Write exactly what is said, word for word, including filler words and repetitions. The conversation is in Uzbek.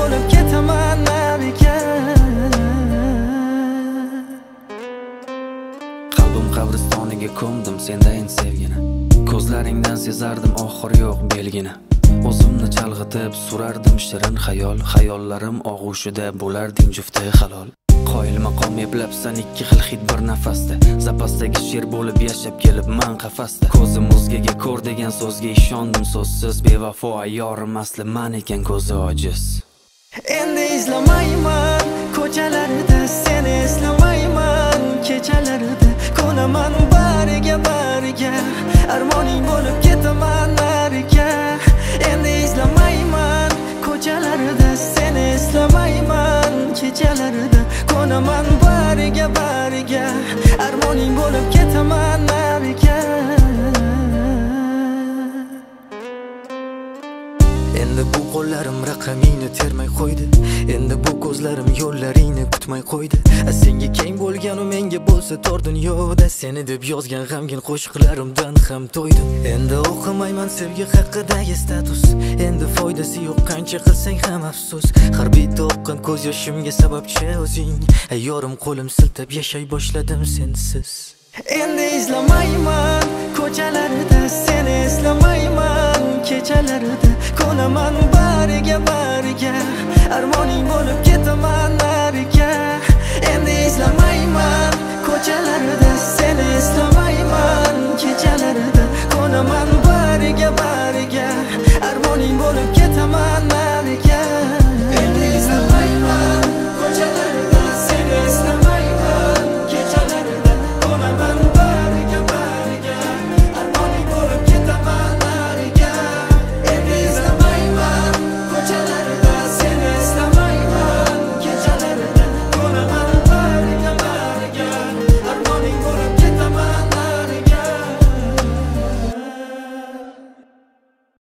bo'lib ketaman nariga. Qalbim qabristoniga ko'mdim sendayin sevgini. Ko'zlaringdan sezardim oxir yo'q belgini. O'zimni chalg'itib surardim shirin xayol. Xayollarim og'ushida bo'larding jufti halol. Qoyil maqom eplabsan ikki xil hid bir nafasda. Zapasdagi sher bo'lib yashab kelib man qafasda. Ko'zim o'zgaga ko'r degan so'zga ishondim so'zsiz. Bevafo ayyorim asli man ekan ko'zi ojiz. Endi izlamayman ko'chalarida seni eslamayman. Kechalarida ko'naman bariga bariga. Armoning bo'lib ketaman nariga. Endi izlamayman ko'chalarida seni eslamayman. Kechalarida ko'naman bariga bariga. Armoning bo'lib ketaman nariga. Endi bu qo'llarim raqamingni termay qo'ydi. Endi bu ko'zlarim yo'llaringni kutmay qo'ydi. Senga keng bo'lgan u menga bo'lsa tor dunyoda. Seni deb yozgan g'amgin qo'shiqlarimdan ham to'ydim. Endi o'qimayman sevgi haqidagi status. Endi foydasi yo'q qancha qilsang ham afsus. Har bitta oqqan ko'z yoshimga sababchi o'zing. Yorim qo'lim siltab yashay boshladim sensiz. Endi izlamayman ko'chalarida seni eslamayman. Kechalarida ko'naman bariga bariga. Armoning bo'lib ketaman nariga. Endi izlamayman